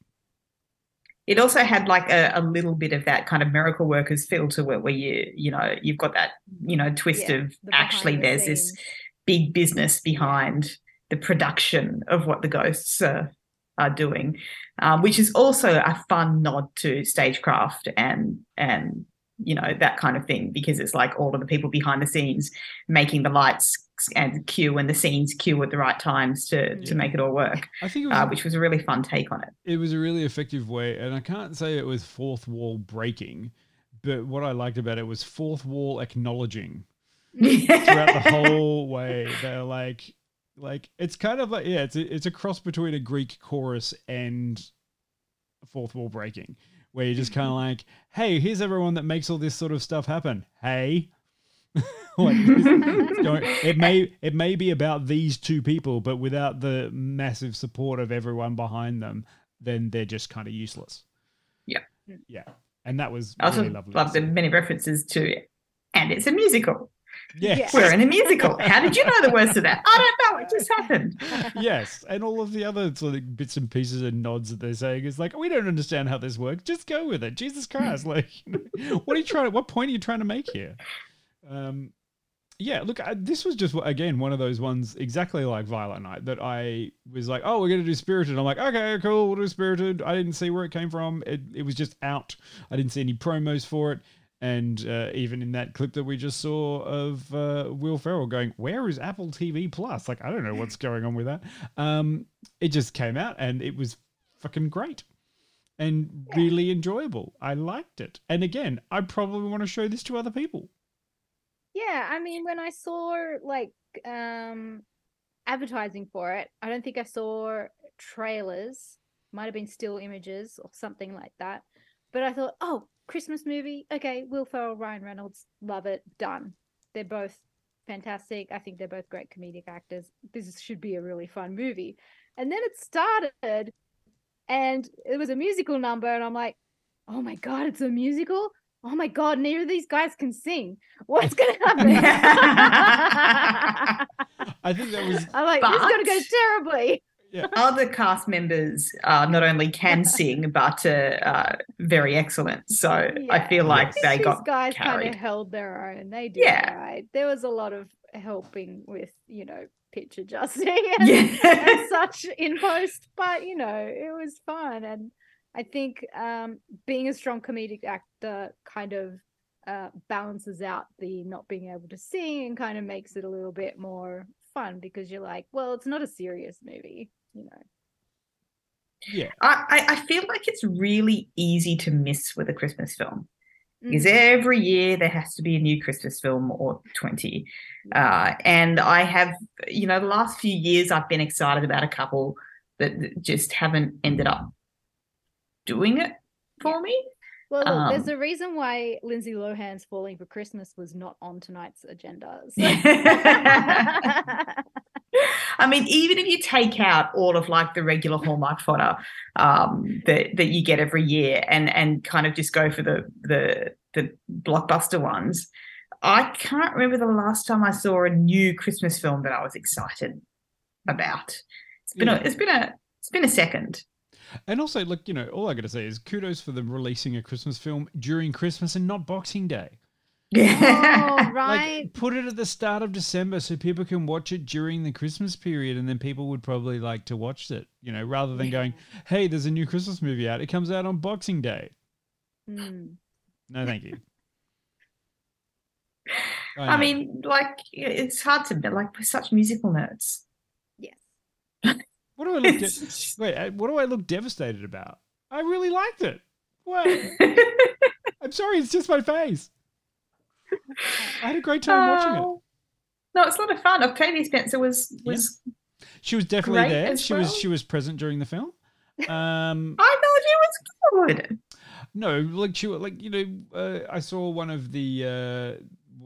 It also had like a little bit of that kind of Miracle Workers feel to it, where you know, you've got that, you know, twist of actually there's this big business behind the production of what the ghosts are doing, which is also a fun nod to stagecraft and you know, that kind of thing, because it's like all of the people behind the scenes making the lights and cue and the scenes cue at the right times to make it all work. I think it was, which was a really fun take on it. It was a really effective way, and I can't say it was fourth wall breaking, but what I liked about it was fourth wall acknowledging throughout the whole way. They're like it's kind of like it's a cross between a Greek chorus and fourth wall breaking, where you're just kind of like, hey, here's everyone that makes all this sort of stuff happen. Hey. Like, it may be about these two people, but without the massive support of everyone behind them, then they're just kind of useless. Yeah, and that was I also really lovely. Love the many references to, and it's a musical. Yes. We're in a musical. How did you know the words to that? I don't know. It just happened. Yes, and all of the other sort of bits and pieces and nods that they're saying is like, we don't understand how this works. Just go with it. Jesus Christ! Like, what point are you trying to make here? Yeah, look, this was just, again, one of those ones exactly like Violet Night that I was like, oh, we're going to do Spirited. I'm like, okay, cool, we'll do Spirited. I didn't see where it came from. It was just out. I didn't see any promos for it. And even in that clip that we just saw of Will Ferrell going, where is Apple TV Plus? Like, I don't know what's going on with that. It just came out and it was fucking great and really enjoyable. I liked it. And again, I probably want to show this to other people. Yeah, I mean, when I saw like advertising for it, I don't think I saw trailers. Might have been still images or something like that. But I thought, oh, Christmas movie. Okay, Will Ferrell, Ryan Reynolds, love it, done. They're both fantastic. I think they're both great comedic actors. This should be a really fun movie. And then it started and it was a musical number and I'm like, oh my God, it's a musical? Oh my God, neither of these guys can sing. What's going to happen? I think that was... I'm like, this is going to go terribly. Yeah. Other cast members not only can sing, but very excellent. So I feel like they got guys carried. kind of held their own. They did, right? There was a lot of helping with, you know, pitch adjusting and such in post, but, you know, it was fun. And I think being a strong comedic actor kind of balances out the not being able to sing and kind of makes it a little bit more fun because you're like, well, it's not a serious movie, you know. Yeah. I feel like it's really easy to miss with a Christmas film because every year there has to be a new Christmas film or 20. And I have, you know, the last few years I've been excited about a couple that just haven't ended up doing it for me. Well, look, there's a reason why Lindsay Lohan's Falling for Christmas was not on tonight's agenda. So. I mean, even if you take out all of like the regular Hallmark fodder that you get every year and kind of just go for the blockbuster ones, I can't remember the last time I saw a new Christmas film that I was excited about. It's been a second. And also, look, all I got to say is kudos for them releasing a Christmas film during Christmas and not Boxing Day. Oh, right. Like, put it at the start of December so people can watch it during the Christmas period, and then people would probably like to watch it, rather than going, hey, there's a new Christmas movie out. It comes out on Boxing Day. Mm. No, thank you. I mean, like, it's hard to, like, we're such musical nerds. Yes. What do I look devastated about? I really liked it. What? I'm sorry, it's just my face. I had a great time watching it. No, it's a lot of fun. Octavia Spencer was She was definitely great there. as She well. was present during the film. I thought she was good. No, like I saw one of the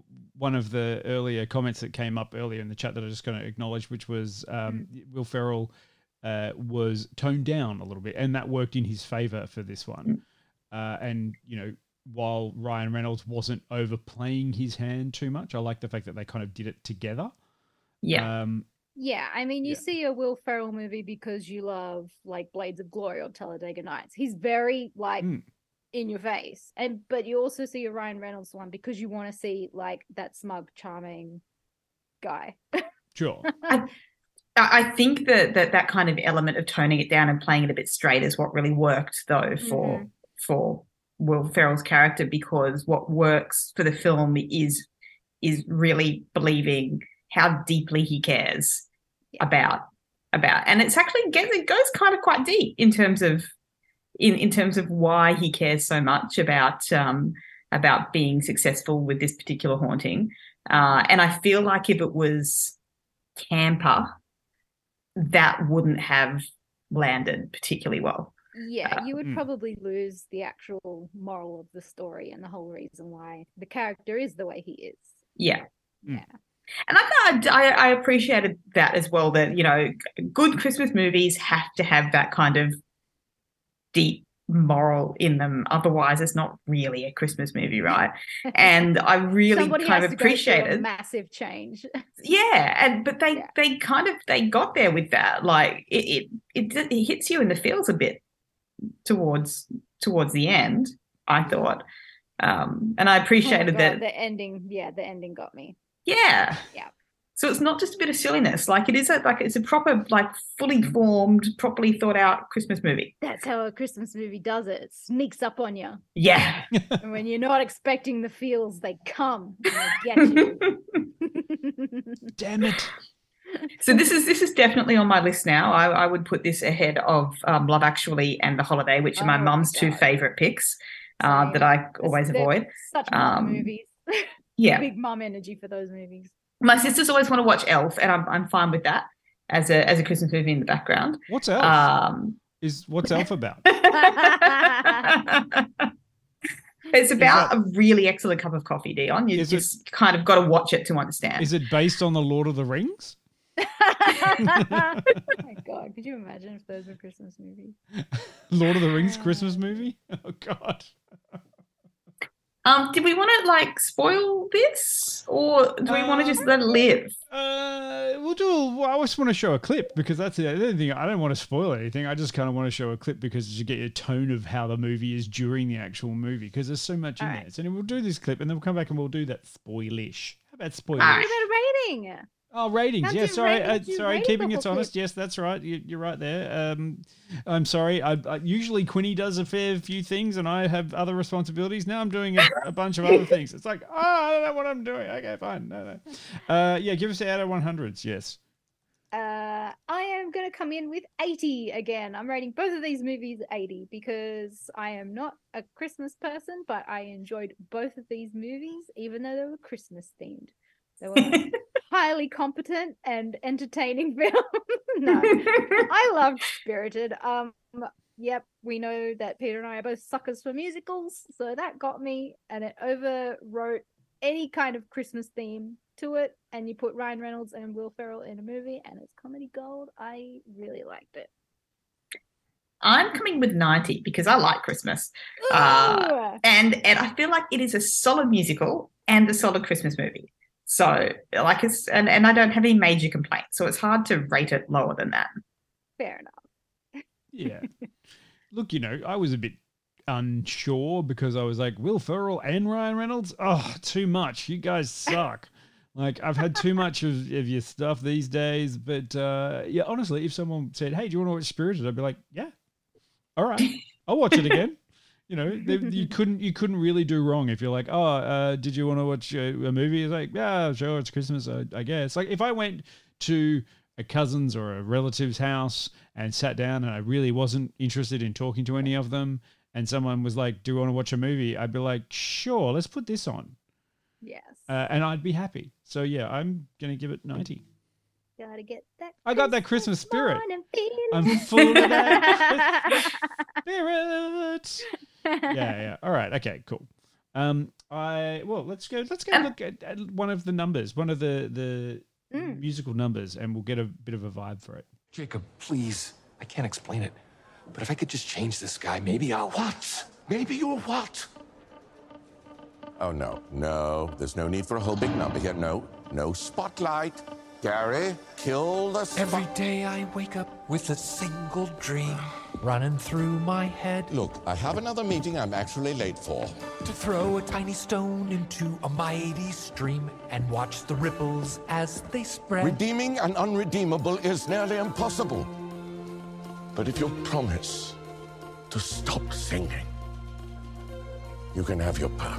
earlier comments that came up earlier in the chat that I'm just going to acknowledge, which was Will Ferrell was toned down a little bit, and that worked in his favor for this one. And while Ryan Reynolds wasn't overplaying his hand too much, I like the fact that they kind of did it together. Yeah. Yeah, I mean, you see a Will Ferrell movie because you love like Blades of Glory or Talladega Nights. He's very like in your face, but you also see a Ryan Reynolds one because you want to see like that smug, charming guy. Sure. I think that kind of element of toning it down and playing it a bit straight is what really worked though for Will Ferrell's character, because what works for the film is really believing how deeply he cares about, and it's actually it goes kind of quite deep in terms of why he cares so much about being successful with this particular haunting. And I feel like if it was camper, that wouldn't have landed particularly well. Yeah, you would probably lose the actual moral of the story and the whole reason why the character is the way he is. Yeah. Yeah. And I appreciated that as well, that, good Christmas movies have to have that kind of deep moral in them. Otherwise, it's not really a Christmas movie, right? And I really kind of appreciated massive change. Yeah, but they got there with that. Like it hits you in the feels a bit towards the end, I thought. And I appreciated that the ending got me. Yeah. Yeah. So it's not just a bit of silliness. Like it's a proper, like fully formed, properly thought out Christmas movie. That's how a Christmas movie does it. It sneaks up on you. Yeah. And when you're not expecting the feels, they come and they get you. Damn it. So this is definitely on my list now. I would put this ahead of Love Actually and The Holiday, which are my mum's two favorite picks that I always avoid. Such mum movies. Yeah. Big mum energy for those movies. My sisters always want to watch Elf, and I'm fine with that as a Christmas movie in the background. What's Elf? What's Elf about? It's about a really excellent cup of coffee, Dion. You just kind of got to watch it to understand. Is it based on the Lord of the Rings? Oh my God, could you imagine if those were Christmas movies? Lord of the Rings Christmas movie? Oh God. Did we want to spoil this, or do we want to just let it live? I just want to show a clip, because that's the other thing. I don't want to spoil anything. I just kind of want to show a clip because you get a tone of how the movie is during the actual movie, because there's so much in there. So we'll do this clip and then we'll come back and we'll do that spoilish. How about spoilish? What about a rating? Oh, ratings. Yeah, sorry. Sorry, Keeping it honest. Yes, that's right. You're right there. I'm sorry. I usually Quinny does a fair few things and I have other responsibilities. Now I'm doing a bunch of other things. It's like, I don't know what I'm doing. Okay, fine. No. Yeah, give us out of 100s. Yes. I am going to come in with 80 again. I'm rating both of these movies 80 because I am not a Christmas person, but I enjoyed both of these movies, even though they were Christmas themed. They were highly competent and entertaining film. No, I loved Spirited. yep, we know that Peter and I are both suckers for musicals, so that got me, and it overwrote any kind of Christmas theme to it, and you put Ryan Reynolds and Will Ferrell in a movie, and it's comedy gold. I really liked it. I'm coming with 90 because I like Christmas. And I feel like it is a solid musical and a solid Christmas movie. So like it's and I don't have any major complaints. So it's hard to rate it lower than that. Fair enough. Yeah. Look, I was a bit unsure because I was like, Will Ferrell and Ryan Reynolds? Oh, too much. You guys suck. Like, I've had too much of your stuff these days. But yeah, honestly, if someone said, hey, do you want to watch Spirited? I'd be like, yeah, all right, I'll watch it again. You couldn't really do wrong if you're like, did you want to watch a movie? It's like, yeah, sure, it's Christmas, I guess. Like, if I went to a cousin's or a relative's house and sat down and I really wasn't interested in talking to any of them, and someone was like, do you want to watch a movie? I'd be like, sure, let's put this on. Yes. And I'd be happy. So, yeah, I'm going to give it 90. Gotta get that. I got that Christmas spirit. I'm full of that Christmas spirit. Yeah. All right. Okay. Cool. Let's go look at one of the numbers, one of the musical numbers, and we'll get a bit of a vibe for it. Jacob, please. I can't explain it. But if I could just change this guy, maybe I'll... What? Maybe you'll what? Oh, no. There's no need for a whole big number here. No spotlight. Gary, kill the Every day I wake up with a single dream running through my head. Look, I have another meeting I'm actually late for. To throw a tiny stone into a mighty stream and watch the ripples as they spread. Redeeming an unredeemable is nearly impossible. But if you promise to stop singing, you can have your perp.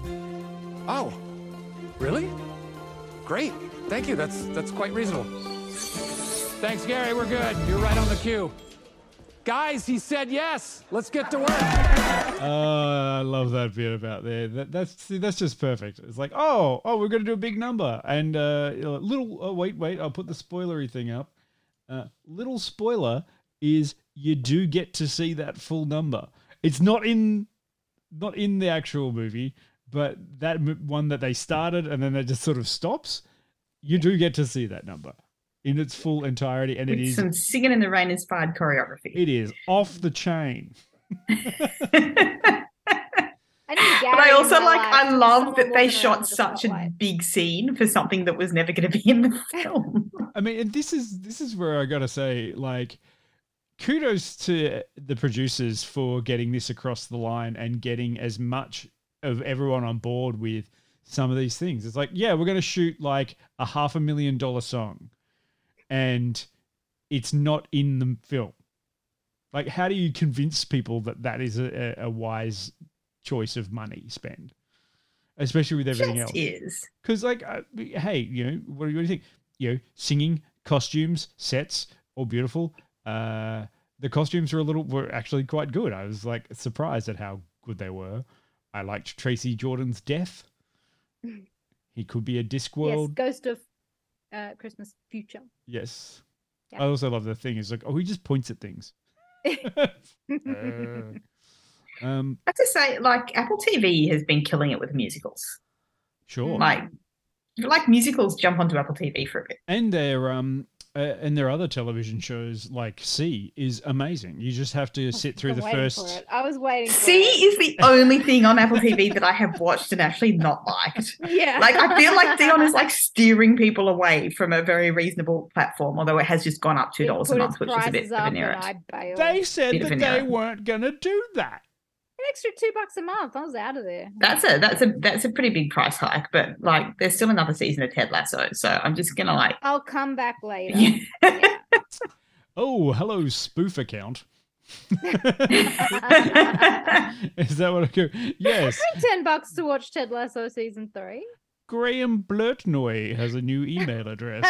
Oh, really? Great. Thank you. That's quite reasonable. Thanks, Gary. We're good. You're right on the cue. Guys, he said yes. Let's get to work. I love that bit about there. That's just perfect. It's like, we're going to do a big number. And wait, I'll put the spoilery thing up. Little spoiler is you do get to see that full number. It's not in the actual movie, but that one that they started and then it just sort of stops. You do get to see that number in its full entirety, and with it is some Singing in the Rain inspired choreography. It is off the chain. But I also I love that they shot such a big scene for something that was never going to be in the film. I mean, and this is where I got to say, like, kudos to the producers for getting this across the line and getting as much of everyone on board with some of these things. It's like, yeah, we're going to shoot like a $500,000 song and it's not in the film. Like, how do you convince people that that is a wise choice of money spend, especially with everything else? Is because, like, hey, what do you think? Singing, costumes, sets, all beautiful. The costumes were actually quite good. I was like surprised at how good they were. I liked Tracy Jordan's death. He could be a Discworld. Yes, Ghost of Christmas Future. Yes. Yeah. I also love the thing. It's like, he just points at things. I have to say, like, Apple TV has been killing it with musicals. Sure. Like musicals jump onto Apple TV for a bit. And their other television shows, like C, is amazing. You just have to sit through the first. I was waiting. C is the only thing on Apple TV that I have watched and actually not liked. Yeah, like I feel like Dion is like steering people away from a very reasonable platform, although it has just gone up $2 a month, which is a bit of an error. They said that they weren't going to do that. An extra $2 a month. I was out of there. That's a pretty big price hike, but like there's still another season of Ted Lasso, so I'm just gonna like. I'll come back later. Yeah. Oh, hello, spoof account. Is that what I go? Yes. $10 to watch Ted Lasso season 3. Graham Blurtnoy has a new email address.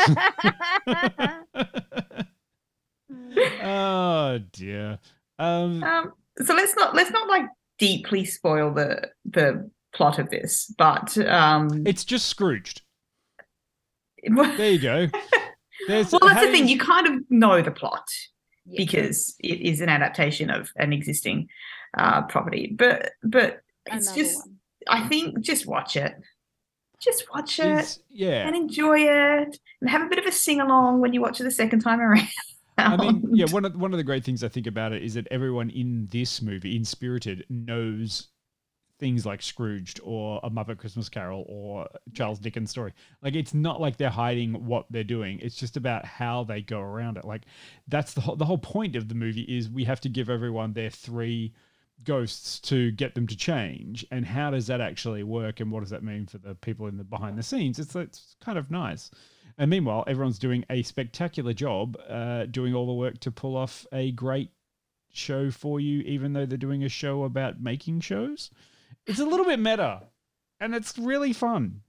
Oh dear. So let's not like deeply spoil the plot of this, but it's just Scrooged. There you go. Well, that's the thing. You kind of know the plot. because it is an adaptation of an existing property. But it's Another just, one. I think, just watch it. Just watch it yeah. and enjoy it and have a bit of a sing-along when you watch it the second time around. I mean, yeah, one of the great things I think about it is that everyone in this movie, in Spirited, knows things like Scrooged or A Muppet Christmas Carol or Charles Dickens' story. Like, it's not like they're hiding what they're doing. It's just about how they go around it. Like, that's the whole point of the movie is we have to give everyone their 3 ghosts to get them to change. And how does that actually work? And what does that mean for the people in the behind the scenes? It's kind of nice. And meanwhile, everyone's doing a spectacular job doing all the work to pull off a great show for you, even though they're doing a show about making shows. It's a little bit meta, and it's really fun.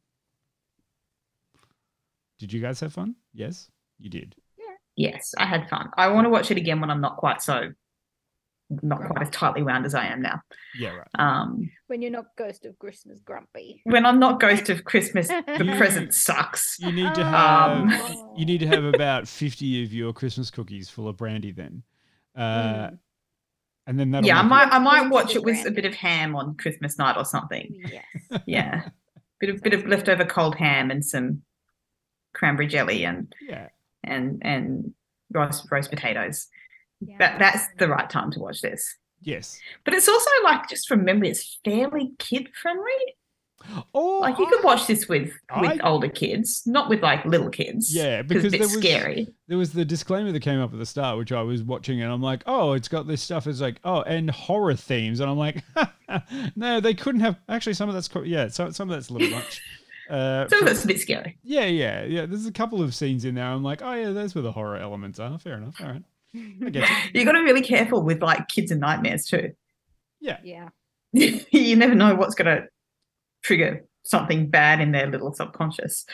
Did you guys have fun? Yes, you did. Yes, I had fun. I want to watch it again when I'm not quite as tightly wound as I am now. Yeah, right. When you're not Ghost of Christmas grumpy. When I'm not Ghost of Christmas, the present sucks. You need to have about 50 of your Christmas cookies full of brandy then. And then that'll I make might watch it with a bit of ham on Christmas night or something. Yes. Yeah. bit of leftover cold ham and some cranberry jelly and roast potatoes. Yeah. That's the right time to watch this. Yes. But it's also, like, just from memory, it's fairly kid friendly. Oh, like you could watch this with older kids, not with like little kids. Yeah, because it's a bit scary. There was the disclaimer that came up at the start, which I was watching, and I'm like, oh, it's got this stuff. It's like, oh, and horror themes, and I'm like, no, they couldn't have. Actually, some of that's some of that's a little much. Some of that's a bit scary. Yeah. There's a couple of scenes in there. I'm like, oh yeah, those where the horror elements are. Fair enough. All right, I get you. You got to be really careful with like kids and nightmares too. Yeah. You never know what's going to trigger something bad in their little subconscious.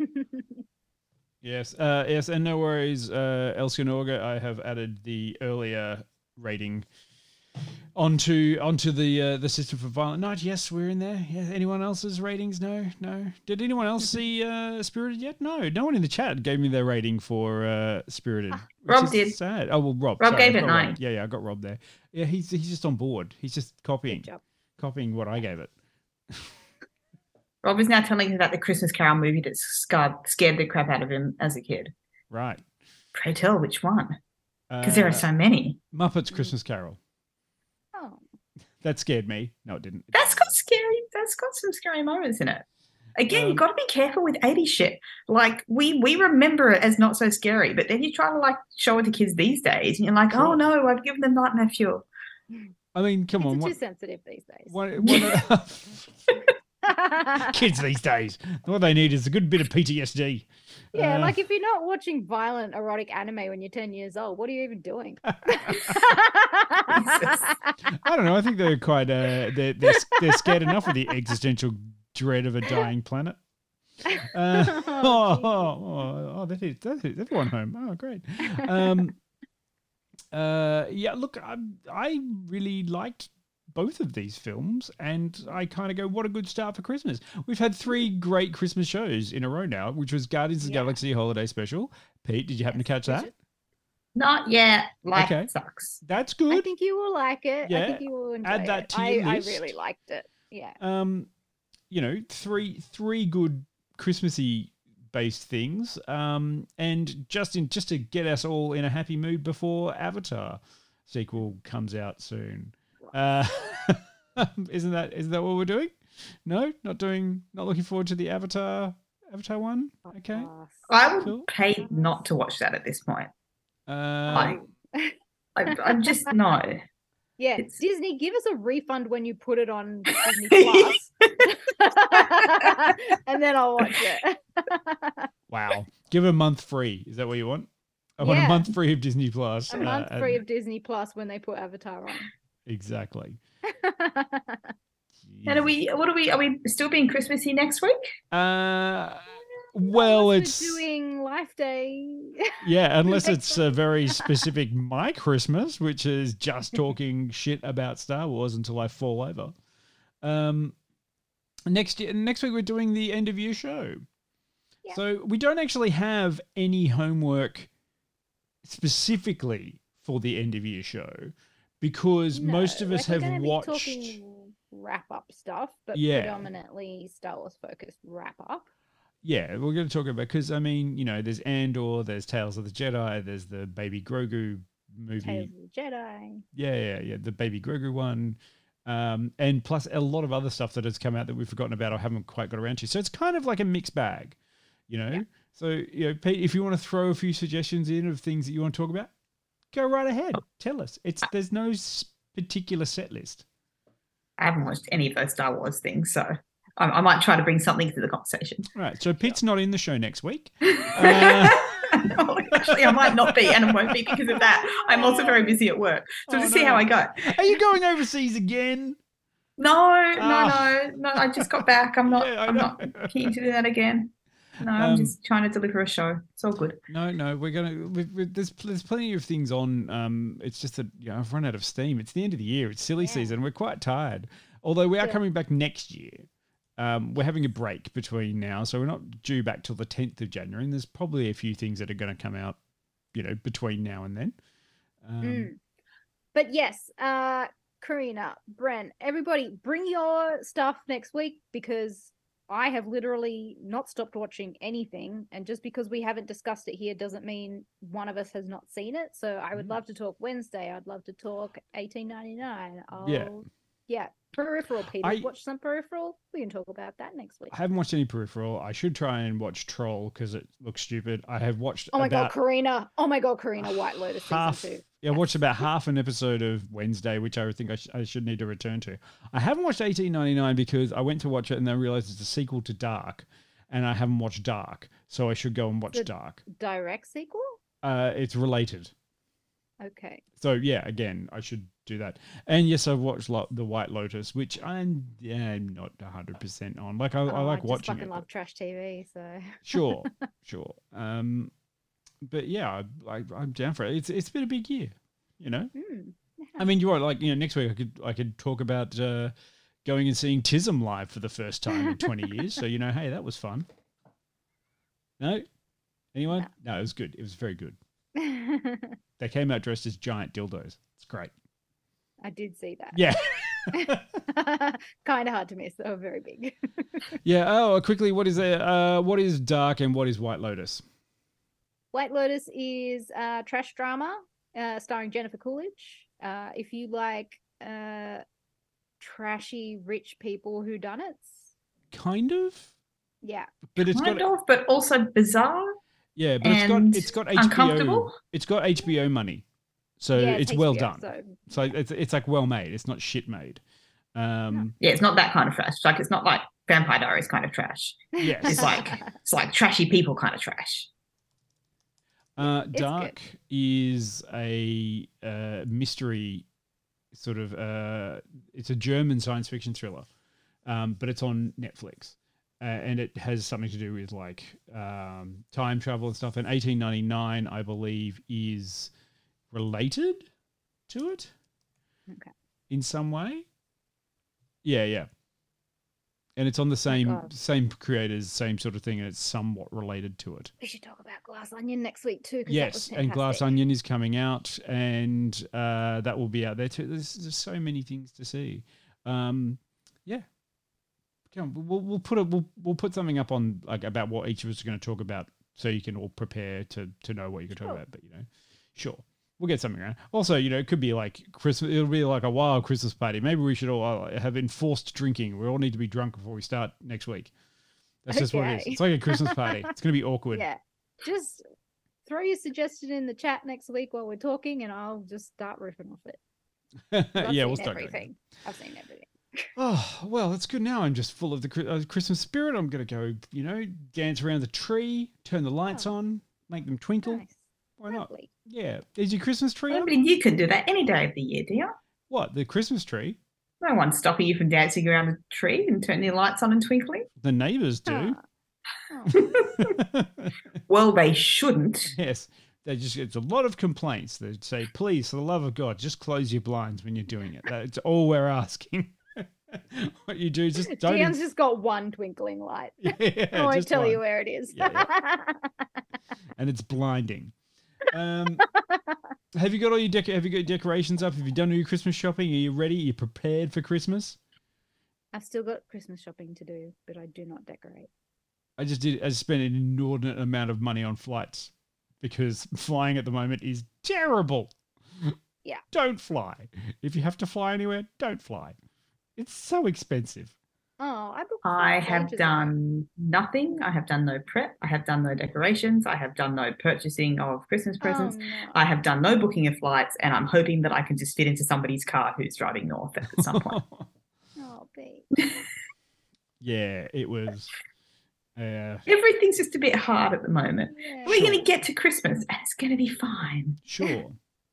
Yes, and no worries, Elske Norge. I have added the earlier rating onto the System for Violent Night. Yes, we're in there. Yeah. Anyone else's ratings? No. Did anyone else see Spirited yet? No one in the chat gave me their rating for Spirited. Rob did. Sad. Oh well, Rob. Rob sorry, gave it 9. Yeah, I got Rob there. Yeah, he's just on board. He's just copying what I gave it. Rob is now telling us about the Christmas Carol movie that scared the crap out of him as a kid. Right. Pray tell, which one? Because there are so many. Muppets Christmas Carol. Oh. That scared me. No, it didn't. That's got some scary moments in it. Again, you've got to be careful with 80s shit. Like, we remember it as not so scary, but then you try to, like, show it to kids these days, and you're like, oh, no, I've given them nightmare fuel. I mean, come on. It's too sensitive these days. Kids these days, what they need is a good bit of PTSD. Yeah, like if you're not watching violent erotic anime when you're 10 years old, what are you even doing? I don't know. I think they're quite they're scared enough of the existential dread of a dying planet. That's everyone home. Oh, great. Yeah, look, I really liked both of these films, and I kind of go, what a good start for Christmas. We've had 3 great Christmas shows in a row now, which was Guardians of the Galaxy Holiday Special. Pete, did you happen to catch that? Not yet. It sucks. That's good. I think you will like it. Yeah. I think you will enjoy Add that it. to your I list. really liked it. Yeah. You know, three good Christmassy based things. And just to get us all in a happy mood before Avatar sequel comes out soon. Isn't that what we're doing? No, not looking forward to the Avatar one. Okay, I would pay not to watch that at this point. I'm just no. Yeah, Disney, give us a refund when you put it on Disney Plus, and then I'll watch it. Wow, give a month free. Is that what you want? I want a month free of Disney Plus. A month free of Disney Plus when they put Avatar on. Exactly. And are we still being Christmassy next week? Well, it's doing Life Day. Yeah, unless it's a very specific my Christmas, which is just talking shit about Star Wars until I fall over. Next week we're doing the end of year show. So we don't actually have any homework specifically for the end of year show because most of us have we're watched. talking wrap up stuff, but Yeah. predominantly Star Wars focused wrap up. Yeah, we're going to talk about because I mean, there's Andor, there's Tales of the Jedi, there's the Baby Grogu movie. Tales of the Jedi. Yeah, the Baby Grogu one. And plus a lot of other stuff that has come out that we've forgotten about or haven't quite got around to. So it's kind of like a mixed bag, Yeah. So, Pete, if you want to throw a few suggestions in of things that you want to talk about, go right ahead. Tell us. There's no particular set list. I haven't watched any of those Star Wars things, so I might try to bring something to the conversation. All right. So Pete's not in the show next week. Actually, I might not be, and I won't be because of that. I'm also very busy at work, so we'll see how I go. Are you going overseas again? No. I just got back. I'm not keen to do that again. No, I'm just trying to deliver a show. It's all good. No, we're gonna. There's plenty of things on. It's just that I've run out of steam. It's the end of the year. It's silly season. We're quite tired. Although we are coming back next year. We're having a break between now, so we're not due back till the 10th of January. And there's probably a few things that are going to come out, between now and then. But yes, Karina, Bren, everybody, bring your stuff next week because I have literally not stopped watching anything. And just because we haven't discussed it here doesn't mean one of us has not seen it. So I would love to talk Wednesday. I'd love to talk 1899. Yeah. Peripheral, Peter. Watch some Peripheral. We can talk about that next week. I haven't watched any Peripheral. I should try and watch Troll because it looks stupid. I have watched. Oh my god, Karina! White Lotus season 2. Yeah, I watched about half an episode of Wednesday, which I think I should need to return to. I haven't watched 1899 because I went to watch it and then I realized it's a sequel to Dark, and I haven't watched Dark, so I should go and watch Dark. Direct sequel? It's related. Okay. So yeah, again, I should do that. And yes, I've watched the White Lotus, which I'm not 100% on. Like I like watching it. I love trash TV, so sure. But yeah, I'm down for it. It's been a big year, I mean, you're right. Next week I could talk about going and seeing Tism live for the first time in 20 years. So hey, that was fun. No, anyone? No, it was good. It was very good. They came out dressed as giant dildos. It's great. I did see that. Yeah. Kind of hard to miss. They were very big. Yeah. Oh, quickly, what is Dark and what is White Lotus? White Lotus is trash drama starring Jennifer Coolidge. If you like trashy rich people whodunits. Kind of. Yeah. But it's but also bizarre. Yeah, but it's got HBO. It's got HBO money, so it's well done. So it's like well made. It's not shit made. Yeah, it's not that kind of trash. Like it's not like Vampire Diaries kind of trash. Yes, it's like trashy people kind of trash. Dark is a mystery sort of. It's a German science fiction thriller, but it's on Netflix. And it has something to do with like time travel and stuff. And 1899, I believe, is related to it. Okay. In some way. Yeah. And it's on the same creators, same sort of thing, and it's somewhat related to it. We should talk about Glass Onion next week too. Yes, and Glass Onion is coming out, and that will be out there too. There's so many things to see. Yeah. Come on, we'll put something up on like about what each of us are going to talk about, so you can all prepare to know what you can talk about. But sure, we'll get something around. Also, it could be like Christmas. It'll be like a wild Christmas party. Maybe we should all have enforced drinking. We all need to be drunk before we start next week. That's just what it is. It's like a Christmas party. It's going to be awkward. Yeah, just throw your suggestion in the chat next week while we're talking, and I'll just start riffing off it. Yeah, we'll start everything. I've seen everything. Oh, well, that's good. Now I'm just full of the Christmas spirit. I'm going to go, dance around the tree, turn the lights on, make them twinkle. Nice. Why not? Yeah. Is your Christmas tree I up? mean, you can do that any day of the year, do you? What, the Christmas tree? No one's stopping you from dancing around the tree and turning your lights on and twinkling. The neighbours do. Well, they shouldn't. Yes. It's a lot of complaints. They say, please, for the love of God, just close your blinds when you're doing it. That's all we're asking. What you do, just don't. Dion's just got one twinkling light. Yeah, I won't just tell one. you where it is. Yeah. And it's blinding. Have you got all your decorations up? Have you done all your Christmas shopping? Are you ready? Are you prepared for Christmas? I've still got Christmas shopping to do, but I do not decorate. I spent an inordinate amount of money on flights because flying at the moment is terrible. Yeah. Don't fly. If you have to fly anywhere, don't fly. It's so expensive. Oh, I have done nothing. I have done no prep. I have done no decorations. I have done no purchasing of Christmas presents. No. I have done no booking of flights, and I'm hoping that I can just fit into somebody's car who's driving north at some point. Oh, babe. Yeah, it was. Everything's just a bit hard at the moment. Yeah. We're going to get to Christmas, and it's going to be fine. Sure.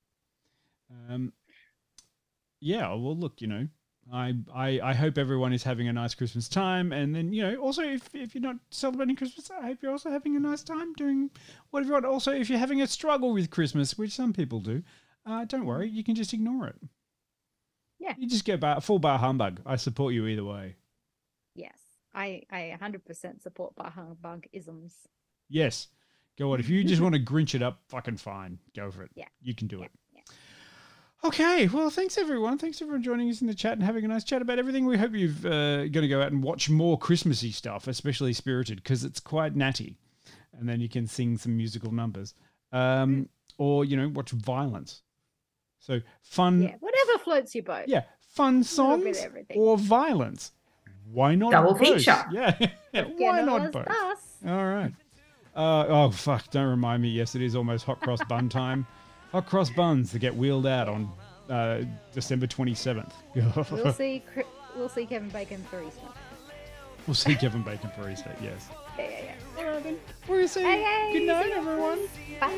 Yeah, well, look, I hope everyone is having a nice Christmas time. And then, also if you're not celebrating Christmas, I hope you're also having a nice time doing whatever you want. Also, if you're having a struggle with Christmas, which some people do, don't worry, you can just ignore it. Yeah. You just get full bar humbug. I support you either way. Yes. I 100% support bar humbug isms. Yes. Go on. If you just want to Grinch it up, fucking fine. Go for it. Yeah. You can do it. Yeah. Okay, well, thanks everyone. Thanks everyone joining us in the chat and having a nice chat about everything. We hope you've going to go out and watch more Christmassy stuff, especially Spirited, because it's quite natty, and then you can sing some musical numbers, or watch Violence. So fun, whatever floats your boat. Yeah, fun songs or violence. Why not double both? feature? Yeah, why not both? All right. Oh fuck! Don't remind me. Yes, it is almost hot cross bun time. Hot cross buns that get wheeled out on December 27th. We'll see Kevin Bacon for Easter. We'll see Kevin Bacon for Easter. Yes. Yeah. All right then. We'll see. Good night, everyone. Bye.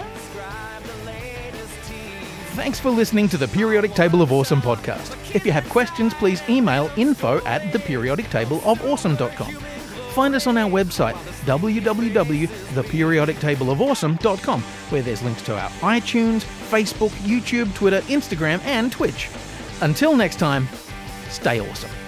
Thanks for listening to the Periodic Table of Awesome podcast. If you have questions, please email info@theperiodictableofawesome.com. Find us on our website, www.theperiodictableofawesome.com, where there's links to our iTunes, Facebook, YouTube, Twitter, Instagram, and Twitch. Until next time, stay awesome.